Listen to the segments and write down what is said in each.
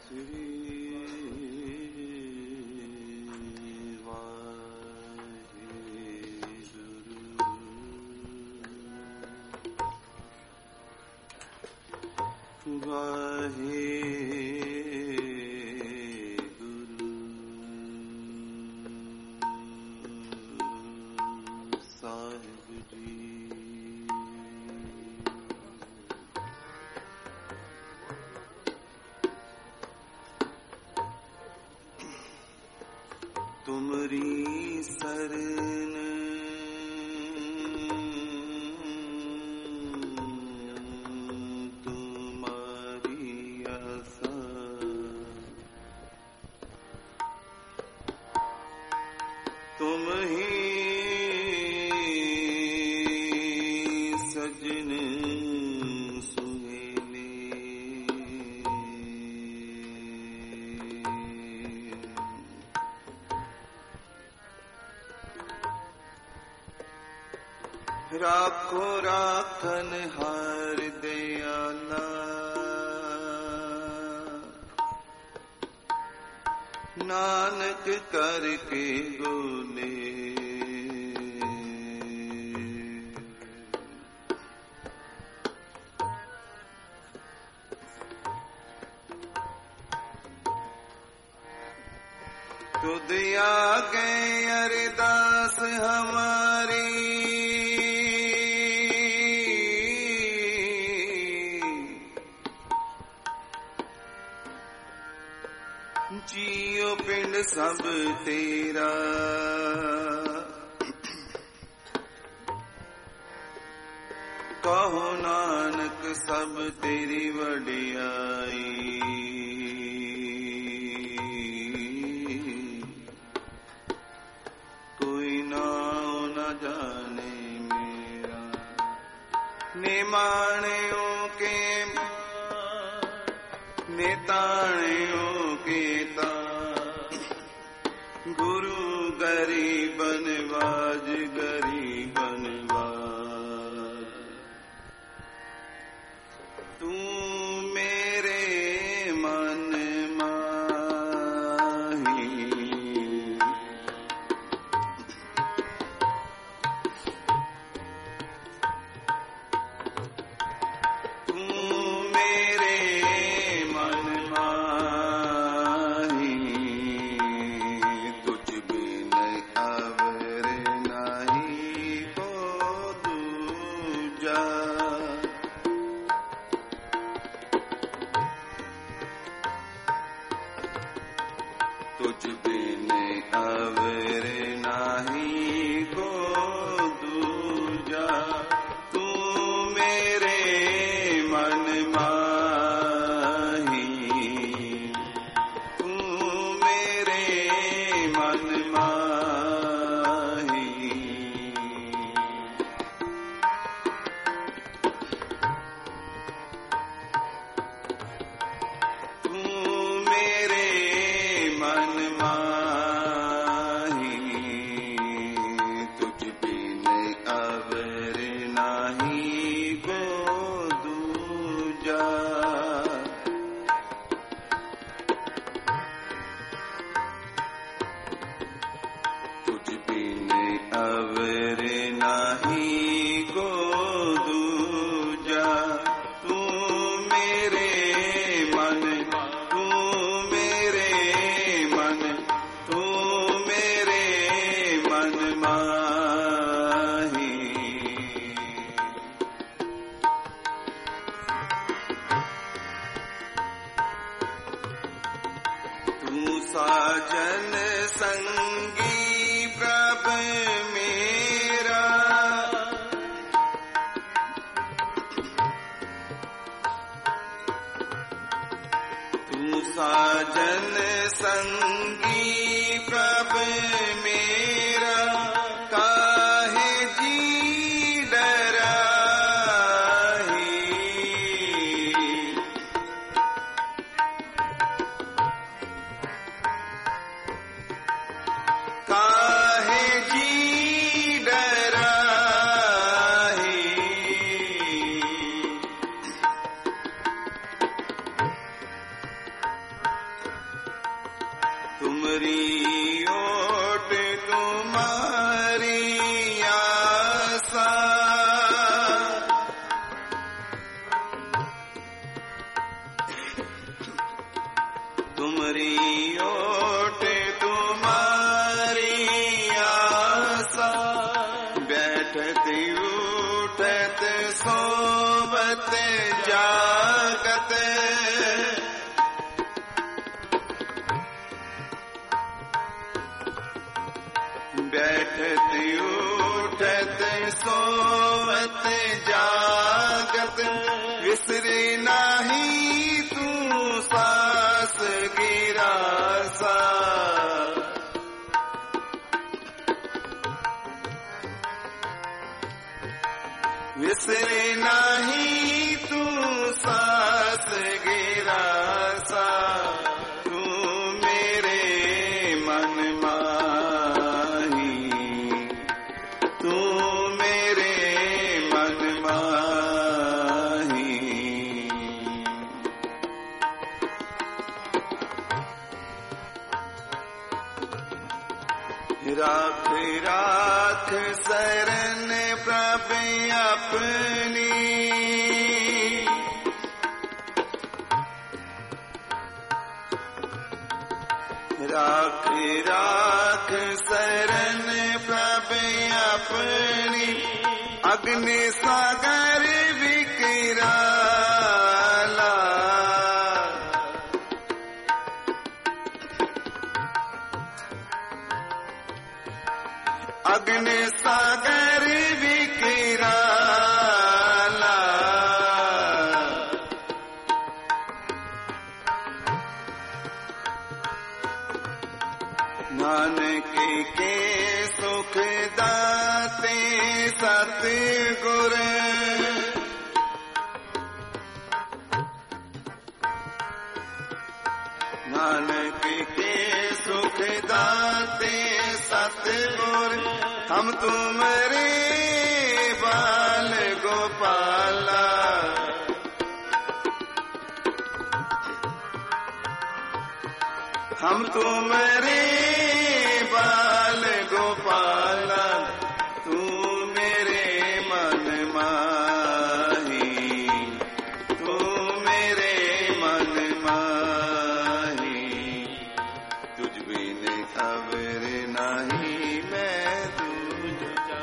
तुमरी शरण तुम्हारी आशा, तुम ही सजन सुहेले, राखो राखन हार दयाला, नानक करके बोले। तुद आगे अरदास हमारी, जियो पिंड सब तेरा, कहो नानक सब तेरी वडियाई। कोई नाम न जाने मेरा, निमाणियों के नेताणियों के ता, गुरु गरीबन बाज गरीबन बाज। तू मेरे मन माही, तू मेरे तुझ बिन अवर नाही को दूजा। तू मेरे मन माही, तू मेरे मन माही। तू मेरे मन माही, तुझ बिन अवर नाही को दूजा। तुझ बिन अवर नाही को दूजा। तू मेरे मन, तू मेरे मन, तू मेरे मन माही। तू साजन संगी प्रभ मेरा, तू साजन संगी प्रभ मेरा। काहे जी डराही, काहे जी डराही। तुमरी ओट तुम्हारी आसा, तुमरी ओट तुम्हारी आसा, बैठत उठत सोवत जागत, बैठत उठत सोवत जागत, विसरे नाही तू सास गिरासा, विसरे नाही तू सास गिरासा, तू मेरे मन माही, तू मेरे मन माही। राख राख शरण प्रभ अपनी, राख राख शरण प्रभ अपनी, अग्नि सागर विकराला, अग्नि सागर विकराला, नानक के सुख दाते सतगुर, नानक के सुख दाते सतगुर, हम तुमरे बाल गोपाला, हम तुमरे बाल गोपाला, तू मेरे मन माही, तू मेरे मन माही, तुझ बिन खबर नहीं मैं दूजा,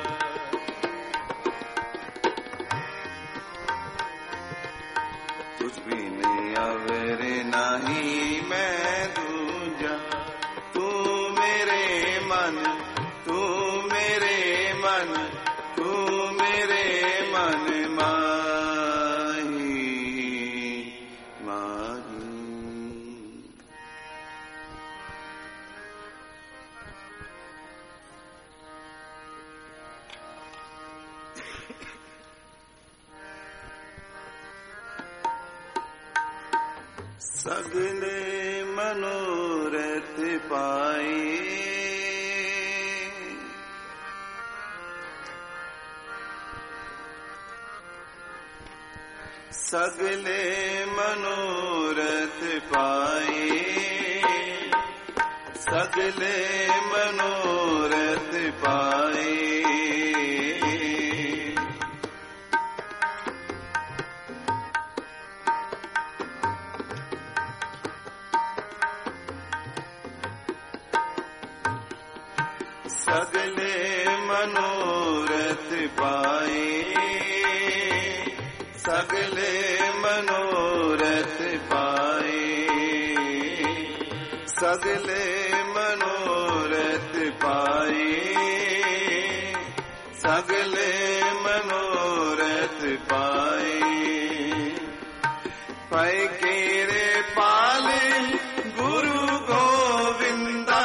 तुझ बिन अवर नहीं मैं दूजा, तू मेरे मन, तू मेरे मन, तू मेरे मन माही माही। सगले मनोरथ पाए, सगले मनोरथ पाए, सगले मनोरथ पाए, सगले मनोरथ पाए, सगले मनोरथ पाए, सगले मनोरथ पाए, सगले मनोरथ पाए, पाए केरे पाले गुरु गोविंदा,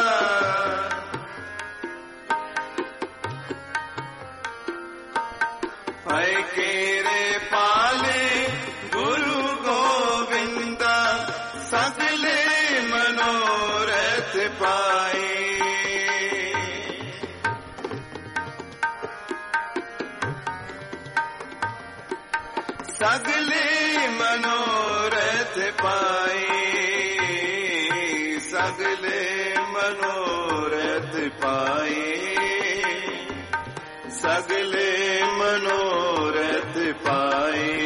पाए केरे पाले गुरु गोविंदा, सगले मनोरथ पाए, सगले मनोरथ पाए, सगले मनोरथ पाए, सगले मनोरथ पाए,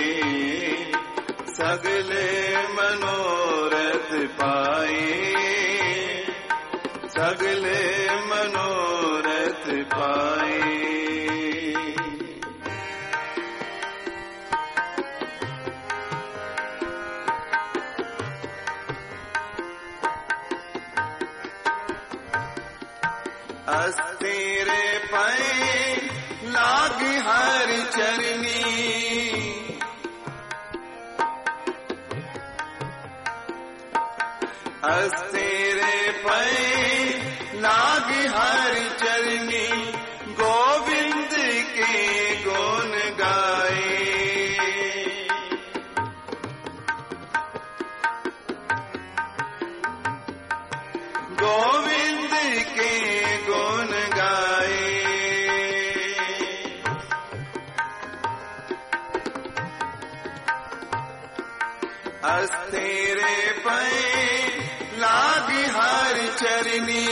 सगले मनोरथ पाए, सगले मनोरथ पाए। अस्थिर पाए लाग हर चरनी, अस्थिर पाए लाग हर चरनी, गोविंद के गुण गाए, गोविंद के गुण गाए। अस्थिर पाए लाग हर चरनी,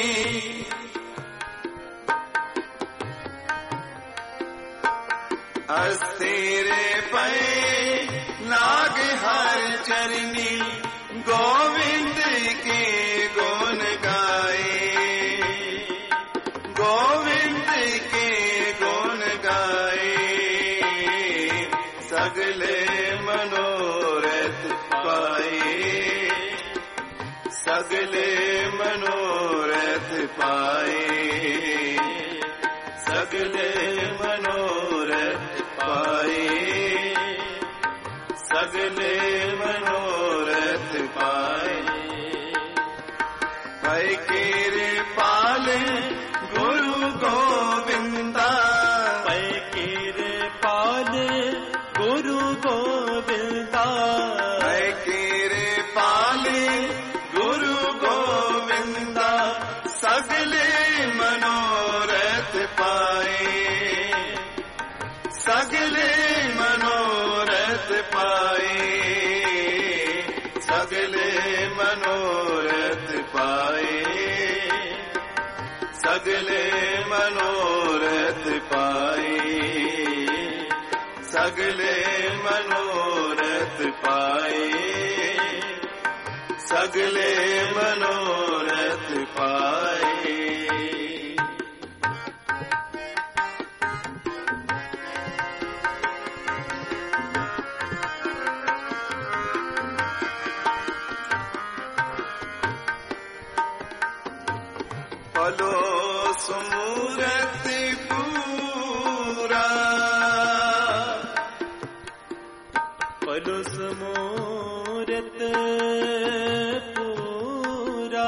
अस्थिर पाए लाग हर चरनी, गोविंद के गुण गाए, गोविंद के गुण गाए, सगले मनोरथ पाए, सगले मनोरथ पाए, सगले मनोरथ पाए, सगले मनोरथ पाए। पाए कृपाल गुरु गोविंदा, पाए कृपाल गुरु गोविंदा, पाए कृपाल गुरु गोविंदा, सगले मनोरथ पाए, सगले मनोरथ पाए, सगले मनोरथ पाए, सगले मनोरथ पाए, सगले मनोरथ पाए, सगले मनोरथ पाए। पलो सुमूरत पूरा, पलो सुमूरत पूरा,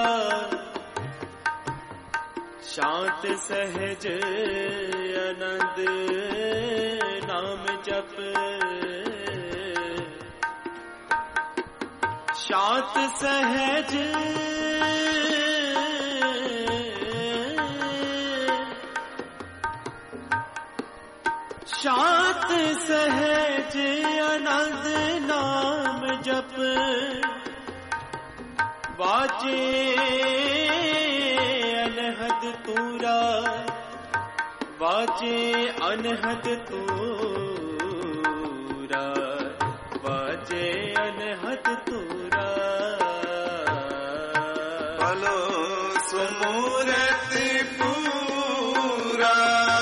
शांत सहज आनंद नाम जप, शांत सहज शांत सहज आनंद नाम जप, वाजे अनहद तूरा, वाजे अनहद तूरा, वाजे अनहद तूरा। पलो सुमूरत पूरा,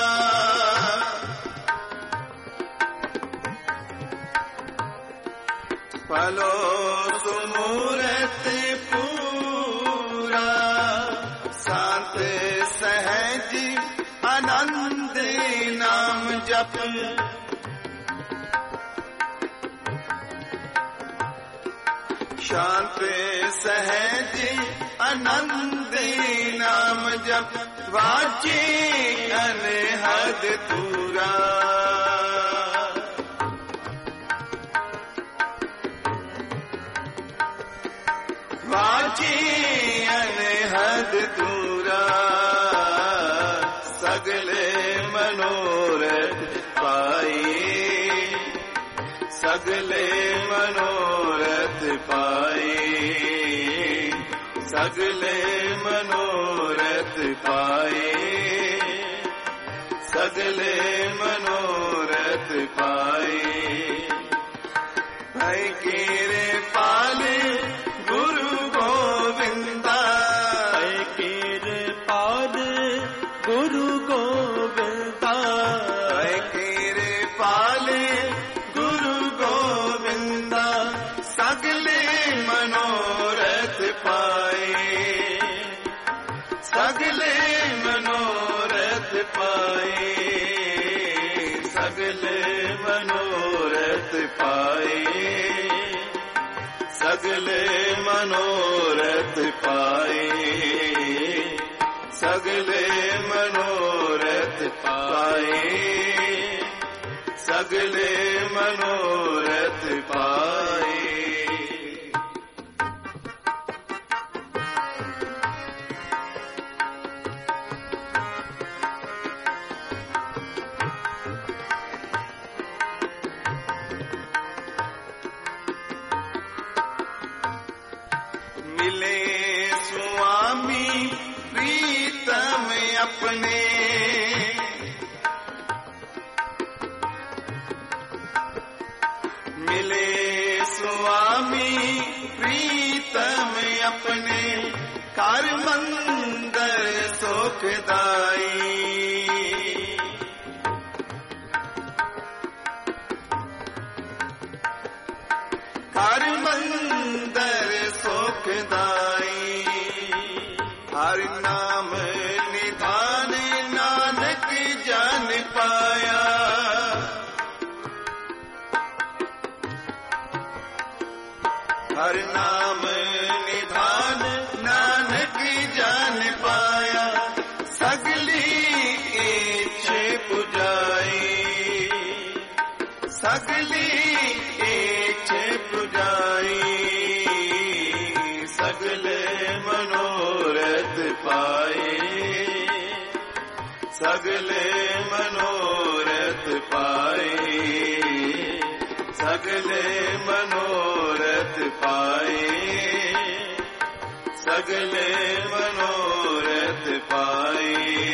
पलो सुमूरत पूरा, शांत सहज आनंद नाम जप, शांत सहज आनंद नाम जप, वाजे अनहद तूरा, वाजे अनहद तूरा, सगले मनोरथ पाए, सगले मनोरथ पाए, सगले मनोरथ पाए, सगले मनोरथ पाए। भाई केरे पाले गुरु गोविंदा, भाई केरे पाल गुरु गोविंदा, भाई केरे पाले गुरु गोविंदा, सगले मनोरथ पाए, सगले मनोरथ पाए, सगले मनोरथ पाए, सगले मनोरथ पाए, सगले मनोरथ पाए, सगले मनोरथ पाए। मिले स्वामी प्रीतम अपने, मिले स्वामी प्रीतम अपने, कर मंदिर सुखदाई, कर मंदिर सुखदाई। हर नाम निधान नानक जान पाया, हर नाम निधान नानक जान पाया, सगली इच्छे पुजाई, सगली इच्छे पुजाई, सगले मनोरथ पाए, सगले मनोरथ पाए, सगले मनोरथ पाए, सगले मनोरथ पाए।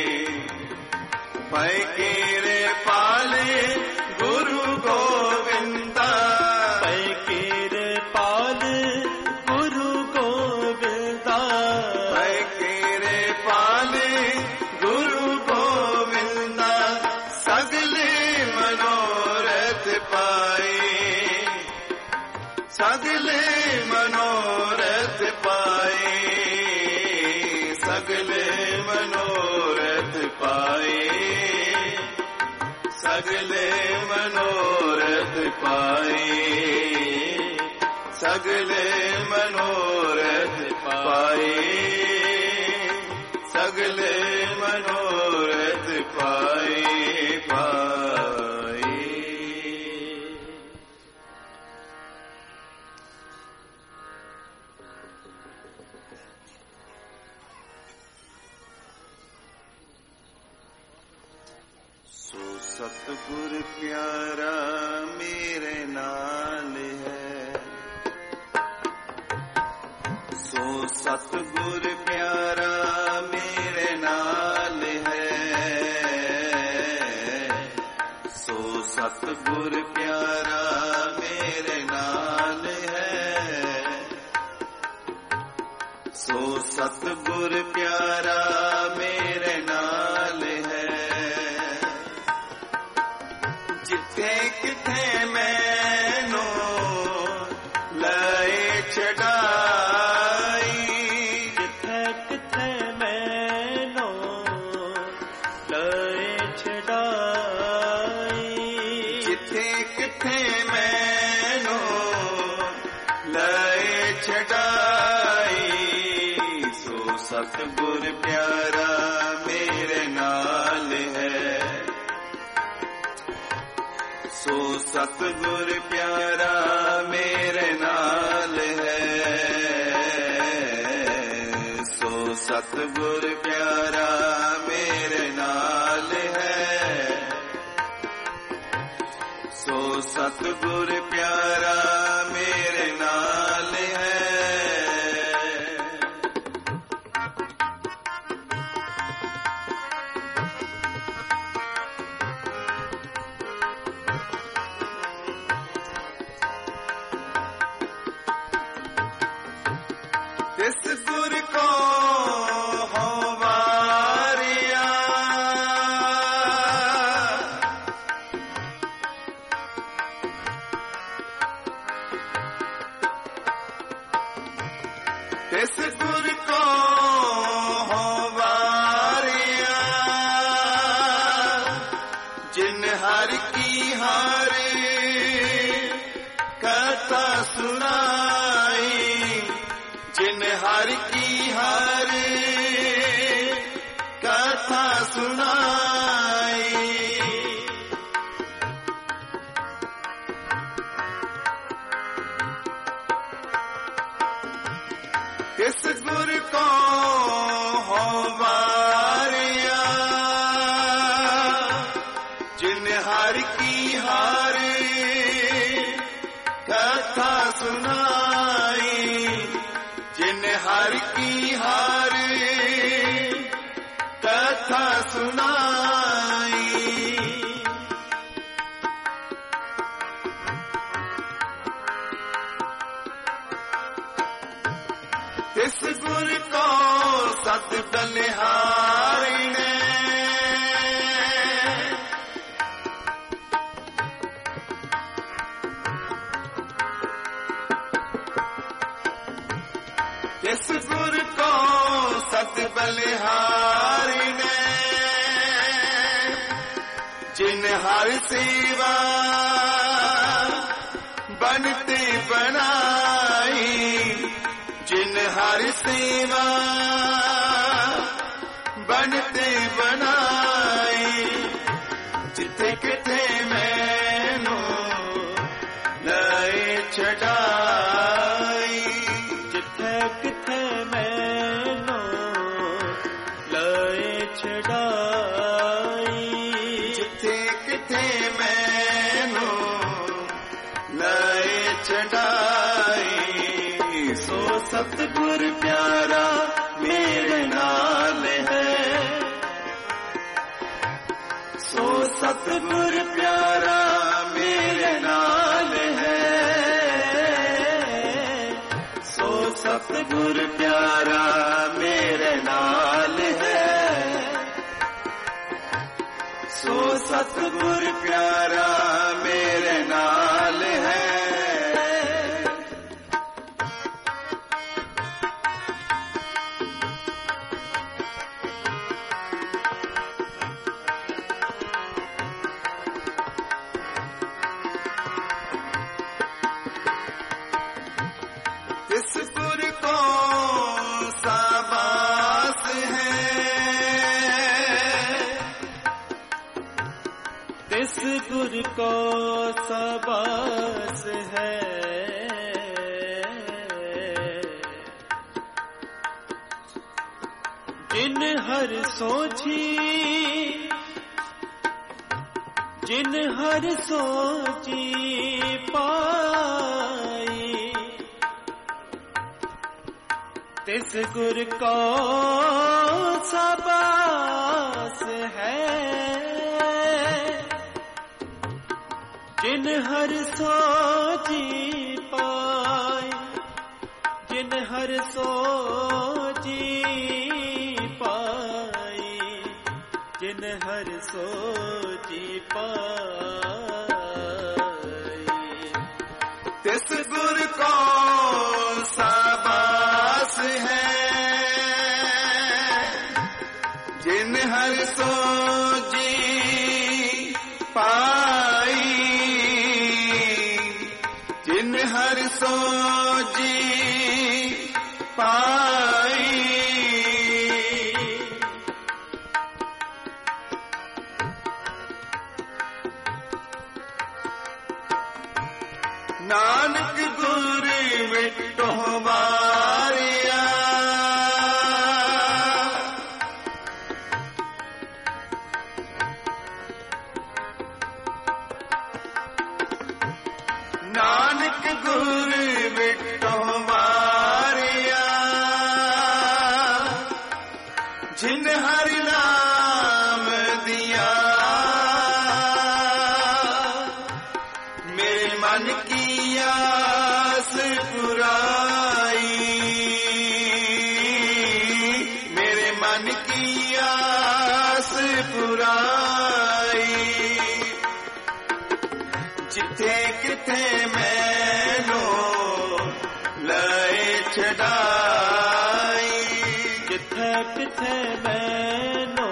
भाई केरे पाले गुरु गोविंदा, भाई केरे पाल गुरु गोविंदा, भाई केरे पाले गुरु गोविंदा, सगले मनोरथ पाए, सगले मनोरथ पाए, सगले मनोरथ पाए, सगले मनोरथ पाए, सगले मनोरथ पाए, सगले मनोरथ पाए पाए। सो सतगुर प्यारा मेरे नाल है, सो सतगुर प्यारा मेरे नाल है, सो सतगुर प्यारा मेरे नाल है, सो सतगुर प्यारा मेरे नाल है। जिथे किथे मैनू लाए चढ़ाई, जिथे किथे मैनू लाए छड़ाई, जिथे किथे मैनू लाए चढ़ाई, सो सतगुर प्यारा मेरे नाल है, सो सतगुर प्यारा मेरे नाल है, सो सतगुर प्यारा मेरे नाल है, सो सतगुर प्यारा मेरे नाल है। तिस गुर को हो वारिया जिन हर की हारे कथा सुनाई जिन हर की हारे कथा सुनाई तिस गुर को हो वारिया जिन हर की हारे कथा सुनाई जिन हर की हारे कथा सुनाई तिस गुर को सत बलिहारी ने तिस गुर को सत बलिहारी ने जिन हर सेवा बनते बनाई जिन हर सेवा बनते बनाई जिथे किथे मैनू लाए छड़ाई जिथे किथे मैनू लाए छड़ाई जिथे किथे मैनू लाए छड़ाई सो सतगुर प्यारा मेरे नाल है सो सतगुर प्यारा मेरे नाल है सो सतगुर प्यारा मेरे नाल है सो सतगुर प्यारा मेरे नाल है तिस गुर को साबास है तिस गुर को साबास है जिन हर सोची जिन हर सोची पाई तिस गुर को साबास है जिन हर सोची पाई जिन हर सोची पाई जिन हर सोची पाई तिस गुर को साबास है जिन हर सोची पाई जिन हर सोची पाई नानक गुर विटो मारिया नानक गुर विटो मारिया जिन हरि नाम दिया मेरे मन की आस पुराई मेरे मन की आस पुराई जिथे किथे मैनू लाए छड़ा किथे मैनो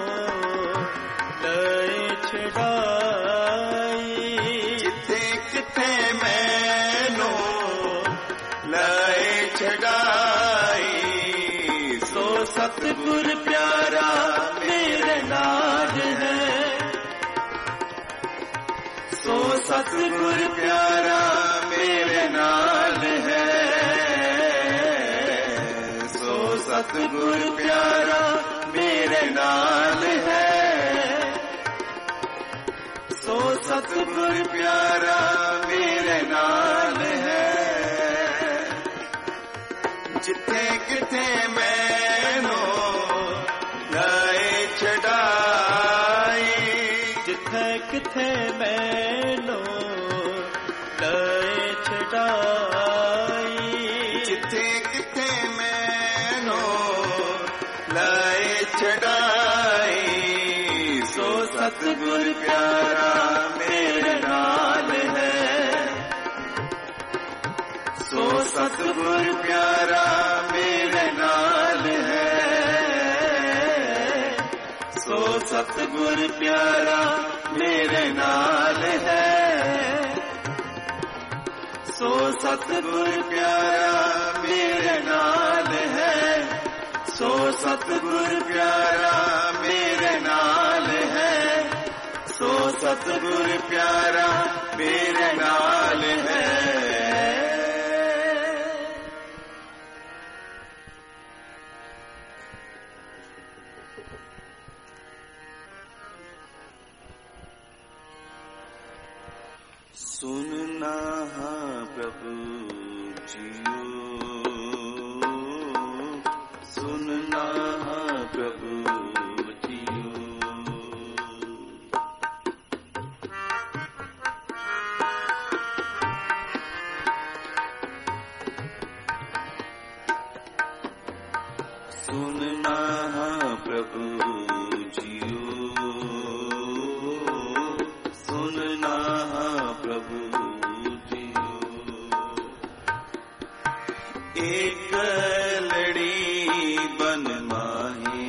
लए छड़ाई, जिथे किथे मैनो लए छड़ाई। सो सतगुर प्यारा मेरे नाल है, सो सतगुर प्यारा मेरे नाल है, सो सतगुर प्यारा मेरे नाल है, सो सतगुर प्यारा मेरे नाल है। जिथे किथे मैनो लाए छड़ाई, जिथे किथे मैनो लए छड़ाई, जिथे किथे मैनो लाए छड़ाई। सो सतगुर प्यारा मेरे नाल है, सो सतगुर प्यारा मेरे नाल है, सो सतगुर प्यारा मेरे नाल है, सो सतगुर प्यारा मेरे नाल है, सो सतगुर प्यारा मेरे नाल है, सो सतगुर प्यारा मेरे नाल है। सुनना प्रभु जियो, सुनना प्रभु जियो। सुनना प्रभु जियो, सुनना प्रभु जियो। एक लड़ी बन माही,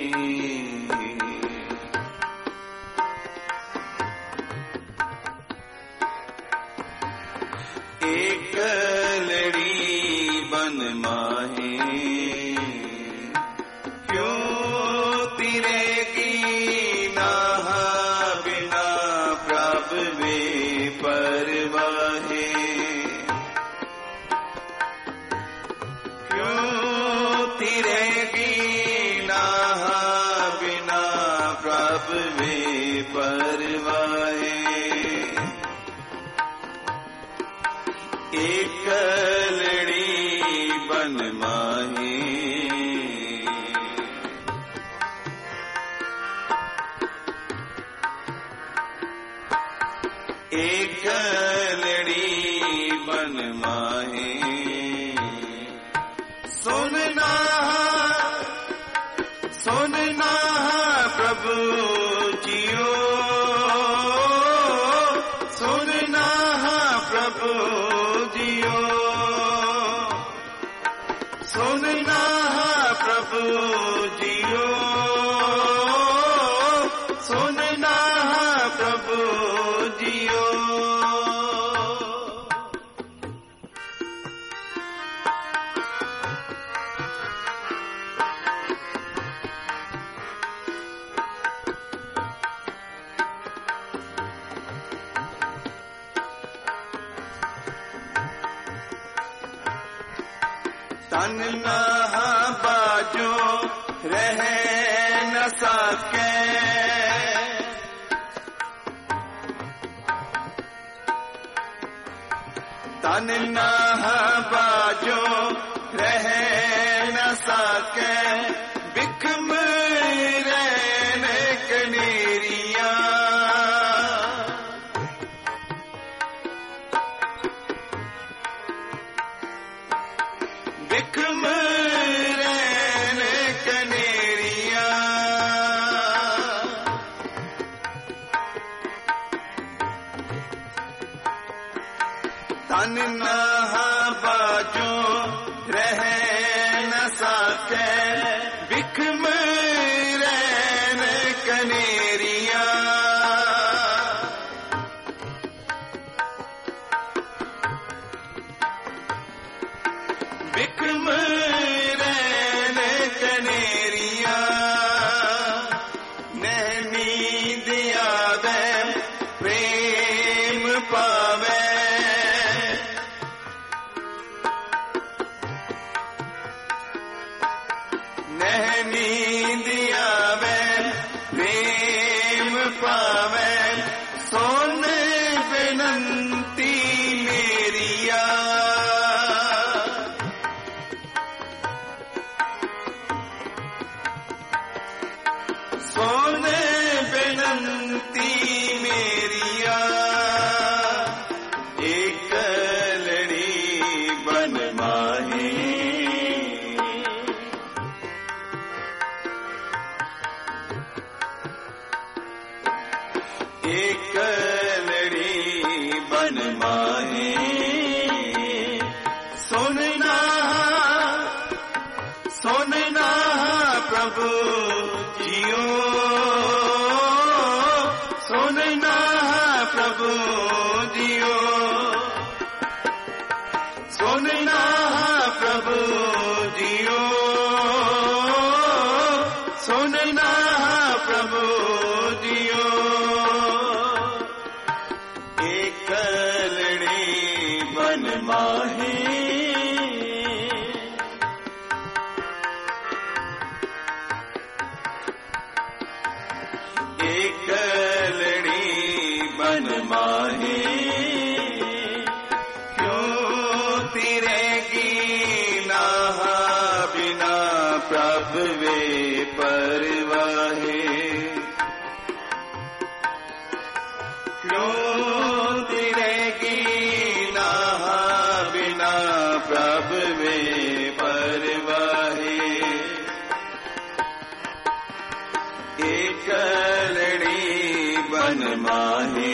एक लड़ी बन माही। क्यों तिरेगी नाह बिना प्रभ वे परवाहे, क्यों तिरेगी नाह बिना प्रभ वे परवाहे। एक लड़ी बन माही, एक लड़ी बन माही। सुनना सुनना प्रभु जियो, सुनना प्रभु जियो, सुनना प्रभु जियो, सुनना प्रभु जियो। तन ना बाजो रह न सके, तन ना बाजो रह न सके। बिखम रहने कनेरिया, बिखम रहने कनेरिया। तन ना बाजो रह न सके, बिखम नींद आवे प्रेम पावे सोन बेनंती मेरिया सोन बेनंती मेरिया एक लड़ी बन माही एक लड़ी बन माही सुनना सुनना प्रभु जियो सुनना प्रभु जियो सुनना प्रभु जियो सुनना प्रभु जियो एक लड़ी बन माही एक लड़ी बन माही प्रभु वे परवाहे क्यों तिरेगी नहा बिना प्रभु वे परवाहे एक लड़ी बन माही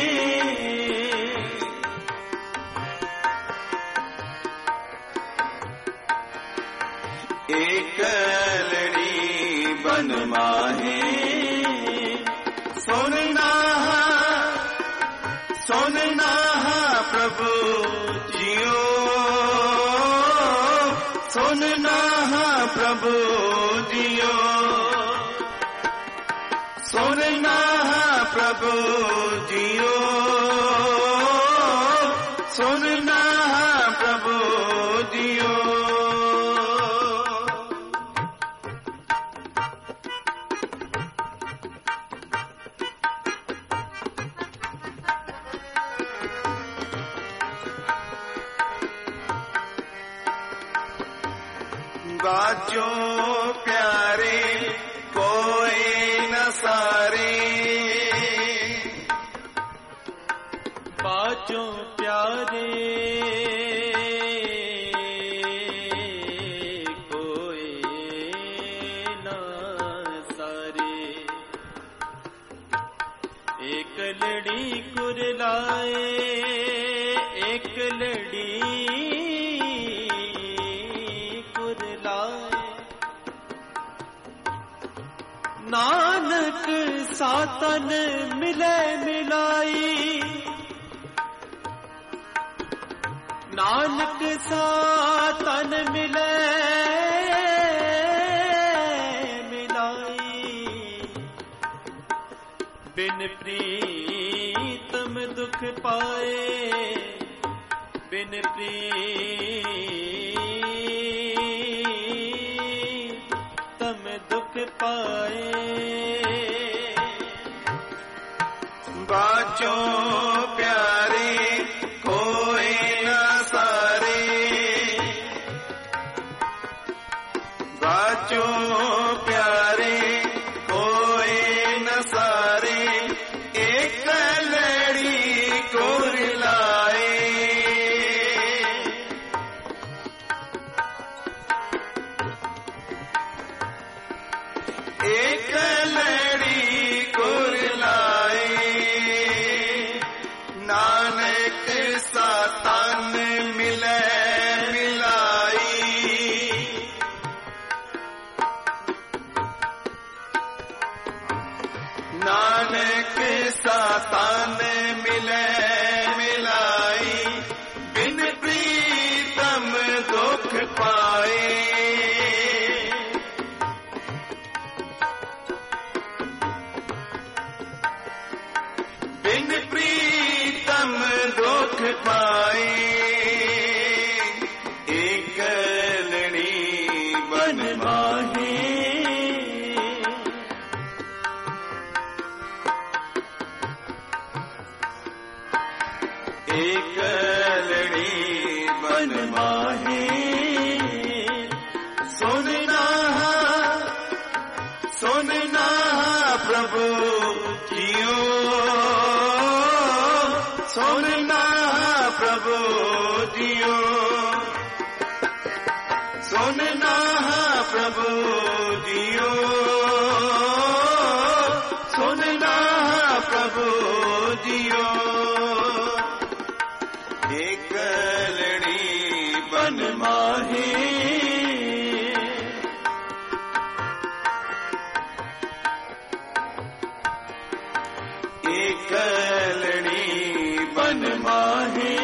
एक लड़ी बन माहे सुनना सुनना प्रभु जियो सुनना प्रभु जियो सुनना प्रभु जियो सुनना प्रभु जियो बाजो प्यारे कोई न सारे बाजो प्यारे कोई न सारे एक लड़ी कुरलाए एक लड़ी नानक सातन मिले मिलाई नानक सातन मिले मिलाई बिन प्रीतम दुख पाए बिन प्रीतम दुख पाए बाजो प्यारे कोई न सारे बाजो प्यारे कोई न सारे एक लड़ी कुरलाए एक लड़ी कुरलाए नानक सातन मिले मिलाई नानक सातन मिले मिलाई बिन प्रीतम दुख पाए बिन प्रीतम दुख पाए एक लड़ी बन माहे प्रभु जियो, सुनना प्रभु जियो, सुनना प्रभु जियो, सुनना प्रभु जियो। एक लड़ी बन माहे, एक लड़ी बन माहे,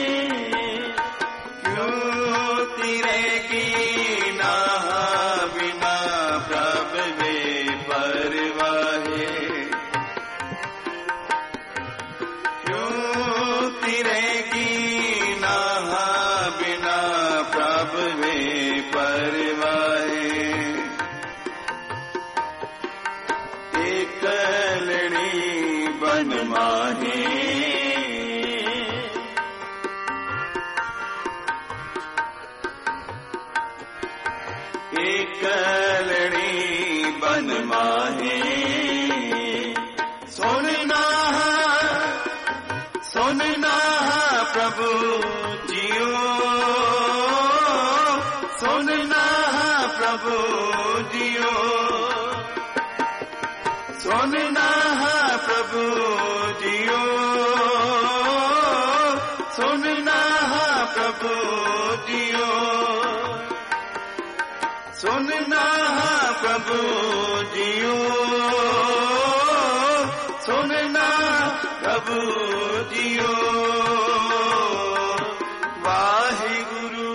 क्यों तिरेगी ना बिना प्रभु वे परवाहे, क्यों तिरेगी ना बिना प्रभु वे परवाहे। एक लड़ी बन माहे, एक लड़ी बन माहे, सुनना सुनना प्रभु जियो, सुनना प्रभु जियो, सुनना प्रभु जियो, सुनना प्रभु जियो, सुनना प्रभु जियो, सुनना प्रभु जियो। वाहिगुरु।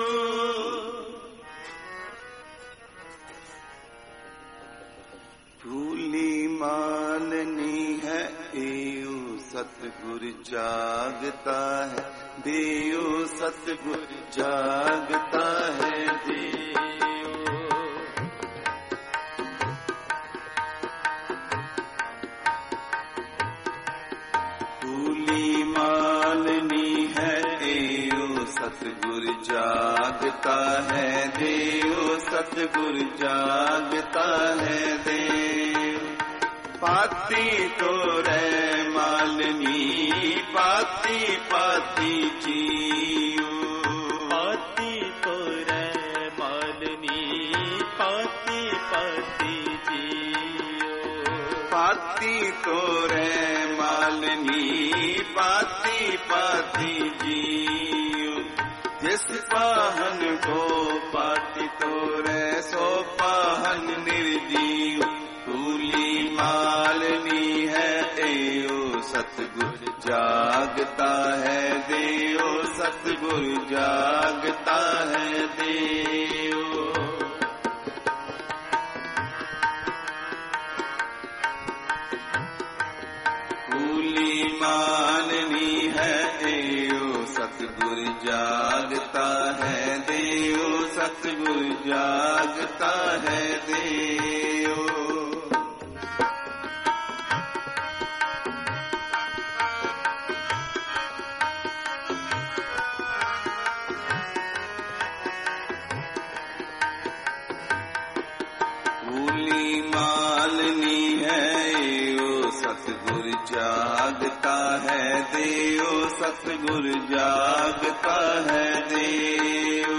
भूली माननी है एयो सतगुर जागता है, देयो सतगुर जागता है, देयो। भूली माननी है एयो सतगुर जागता है, देयो सतगुर जागता है, देव। पाती तो रे मालनी, पाती पाती जियो, पाती तो रे मालनी, पाती पाती जियो, पाती तो रे मालनी, पाती पाती जियो। जिस पाहन को पाती तो रे सो पाहन निर्जीव। भूली मालनी है एयो सतगुर जागता है, देयो सतगुर जागता है, देयो। भूली माननी है एयो सतगुर जागता है, देयो सतगुर जागता है, देयो। भूली मालनी है एयो सतगुर जागता है, देयो सतगुर जागता है, देयो।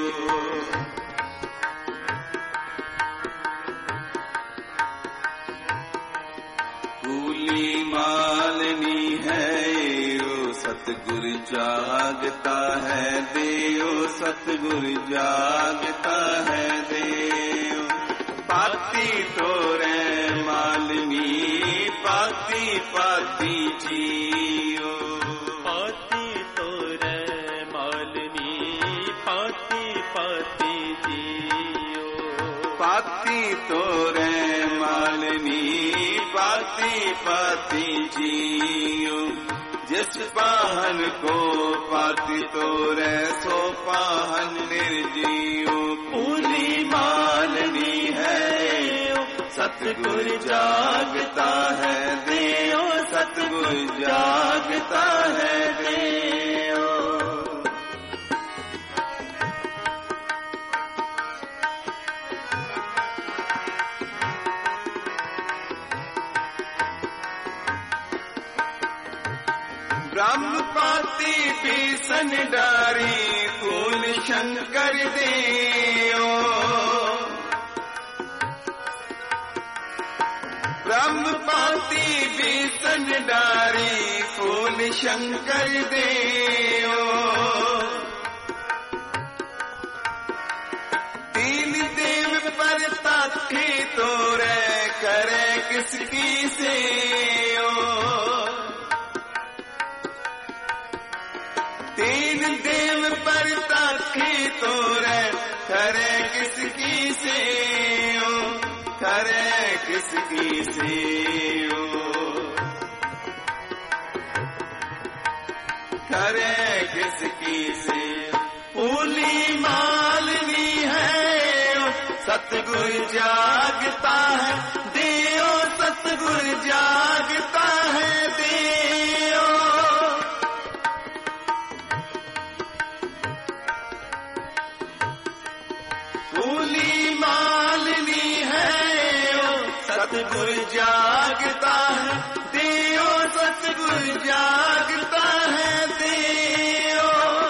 भूली मालनी है एयो सतगुर जागता है, देयो सतगुर जागता है, देयो। पाती तो रे मालनी, पाती पाती जियो, पाती तो रे मालनी, पाती पाती जियो, पाती तो रे मालनी, पाती पाती जियो। जिस पाहन को पाती तो रे सो पाहन निर्जीव। भूली मालनी है सतगुर जागता है, देयो सतगुर जागता है, देयो। ब्रह्म पाती भीषण डारी फूल शंकर देओ। ब्रह्म पाती भीषण डारी फूल शंकर देओ। तीन देव पर ताथी तोरे करे किसकी सेओ। तीन देव पर ताथी तोरे करे किसकी सेओ। करे किसकी सेओ। करे किसकी सेओ। फूली मालनी है सतगुर जागता है देओ। सतगुर जागता है देओ। फूली मालनी है सतगुर जागता है देओ। सतगुर जागता है देओ।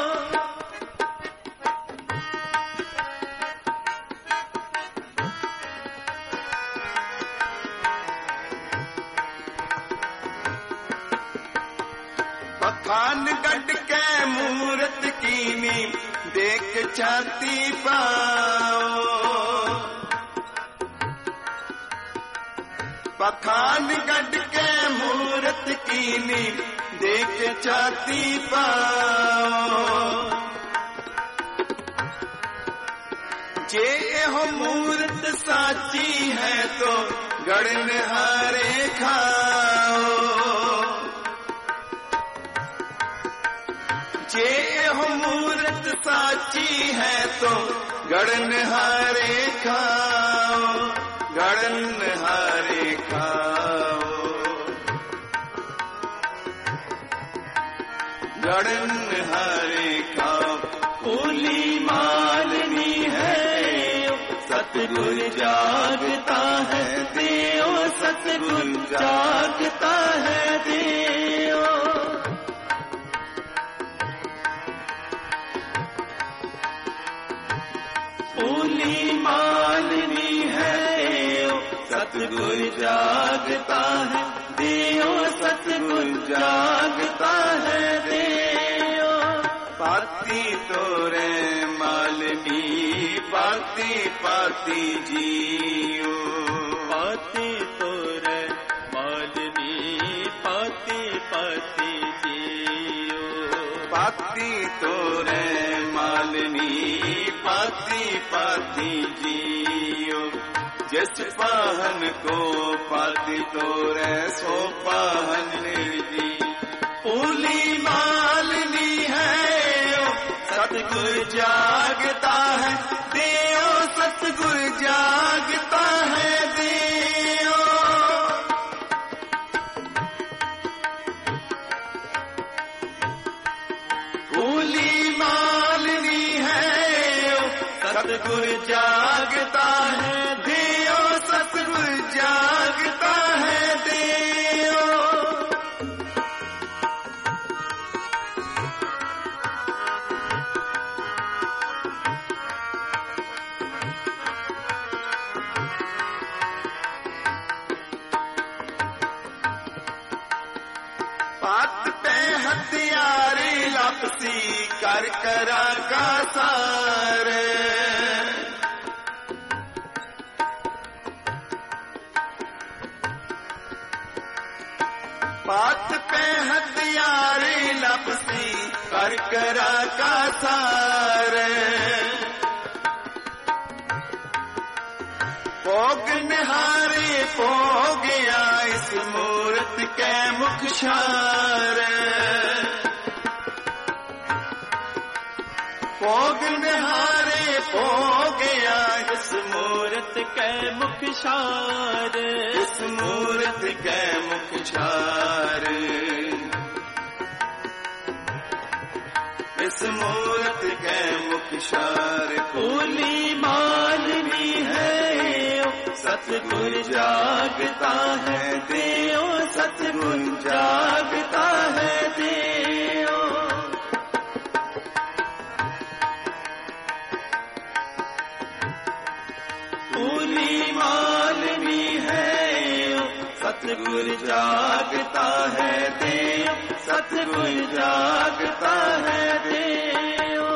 पठानगढ़ के मूरत कीनी देख छाती पाओ। पठानगढ़ के मूरत कीनी देख छाती पाओ। जे हो मूरत साची है तो गढ़न हारे खाओ। जे हो मूरत साची है तो गढ़न हारे खाओ। गढ़न हारे खाओ। गढ़न हारे खाओ। फूली मालनी है सतगुर जागता है देओ। सतगुर जागता है देओ। फूली मालनी है सतगुर जागता है देओ। सतगुर जागता है देओ। पाती तोरे मालनी पाती पाती जियो। पाती तोरे मालनी पाती पाती जियो। पाती तोरे मालनी पाती पाती जियो। जिस पाहन को पाती तोरे सो पाहन निर्जी। फूली मालनी है सतगुर जागता है देओ। सतगुर जागता है देओ। फूली मालनी है सतगुर जागता है देओ। सतगुर जागता है देओ। पात पे हथियारी लापसी कर करा का सारे। पात पे हथियारी लापसी कर करा का सारे। भोग निहारे पो गया इस मूरत के मुखशार। भोग निहारे पो गया इस मूरत के मुखशार। इस मूरत के मुखशार। इस मूरत के मुखशार। फूली मालनी है सतगुर जागता है देओ, सतगुर जागता है देओ। फूली मालनी है सतगुर जागता है देओ, सतगुर जागता है देओ।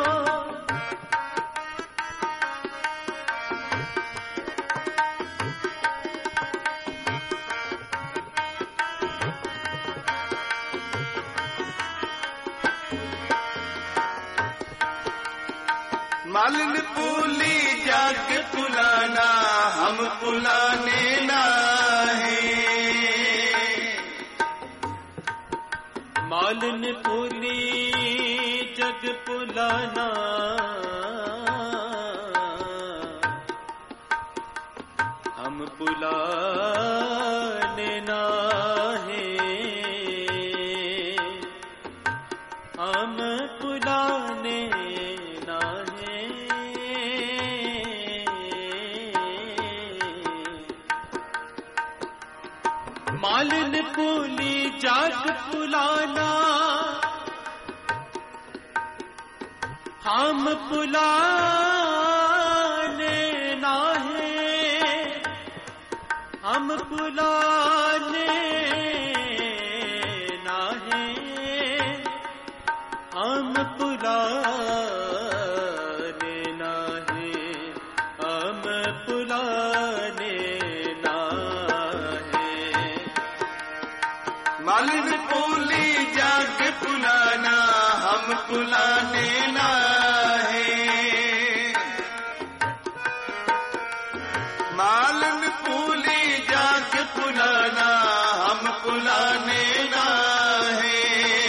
मालन पूली जाग पुलाना हम पुलाने ना है। मालन पूली जग पुलाना हम पुलाने ना है, हम पुलाने ना है। मालन पूली जाग पुलाना हम पुलाने ना है, हम पुलाने ना है, हम पुलाने ना है, हम पुलाने ना है। मालन पूली जाग पुलाना हम पुलाने ना है। मालन पूली जाग पुलाना हम पुलाने ना है।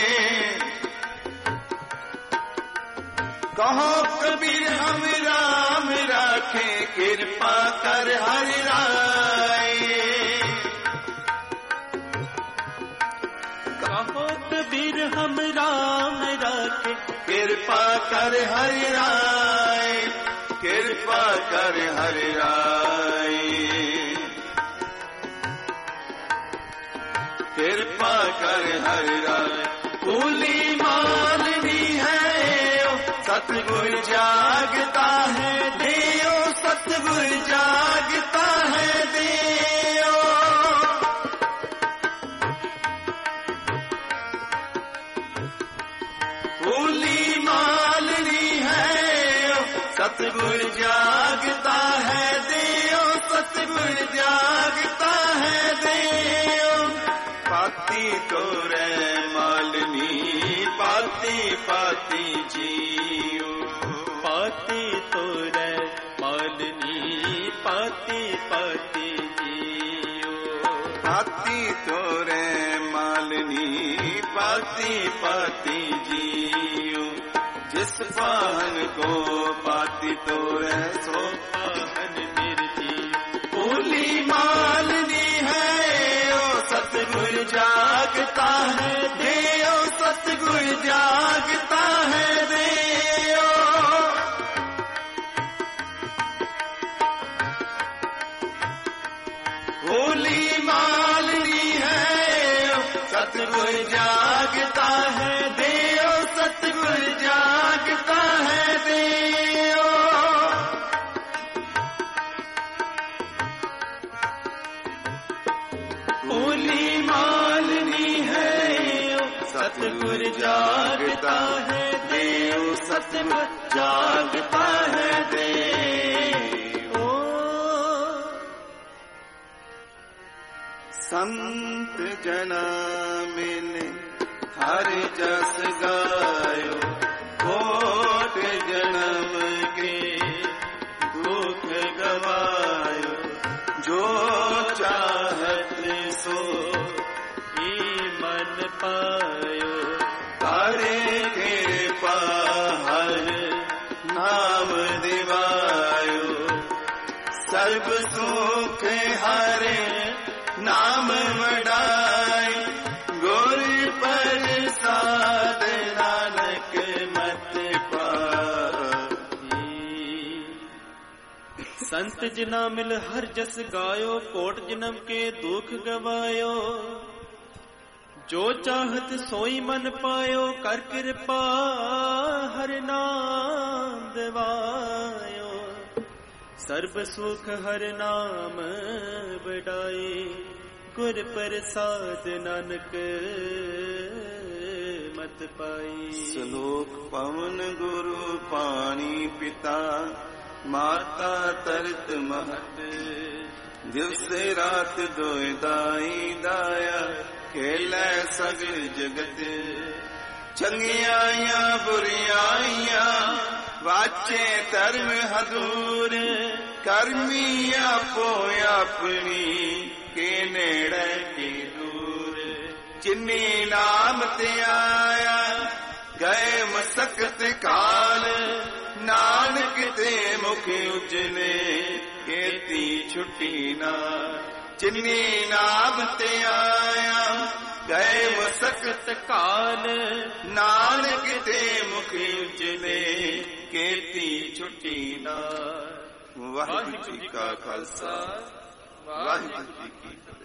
कहो कबीर हम राम राखे कृपा कर हरि राय। कहो कबीर हम राम राखे कृपा कर हरि राय, कृपा कर हरि राय, कृपा कर हरि राय। फूली मालनी है सतगुर जागता है देओ, सतगुर जागता है देओ। फूली मालनी है सतगुर जागता है देओ, सतगुर जागता है देओ। पाती तोरे मालनी पाती पाती जियो, पाती तोरे मालनी पाती पाती जियो। पाती तोरे मालनी पाती पाती जियो। जिस पाहन को पाती तोरे सो पाहन निर्जीव। फूली मालनी है ओ सतगुर जागता है देओ, सतगुर जागता है देओ। फूली मालनी है ओ सतगुर जागता है देओ, सतगुर जागता है देओ। फूली मालनी है सतगुर जागता है देओ, सतगुर जागता है देओ। संत जना मिले हर जस गायो, कोट जन्म के दुख गवायो। जो चाहत सो ही मन पायो, तारे कृपा हर नाम दिवायो। सर्व सुख हरे नाम वडाई, गुर प्रसाद नानक मत पाई। संत जिना मिल हर जस गायो, कोट जन्म के दुख गवायो। जो चाहत सोई मन पायो, कर कृपा हर नाम दिवायो। सर्ब सुख हर नाम बढ़ाए, गुर प्रसाद नानक मत पाई। श्लोक पवन गुरु पानी पिता, माता तरत महत। दिवस रात दोय दाई दाया, खेलै सगल जगत। चंगियाइयां बुरियाइयां, वाचे धर्म हदूर। कर्मी आपो अपनी, के नेड़े के दूर। जिन्नी नाम ते आया, गए मसकत काल। नानक ते मुख उजले, केती छुट्टी ना। जिन्नी नाम ते आया, गए मसकत काल। नानक ते मुख उजले, केती छुट्टी ना। वाहिगुरू जी का खालसा, वाहिगुरू जी की फतेह।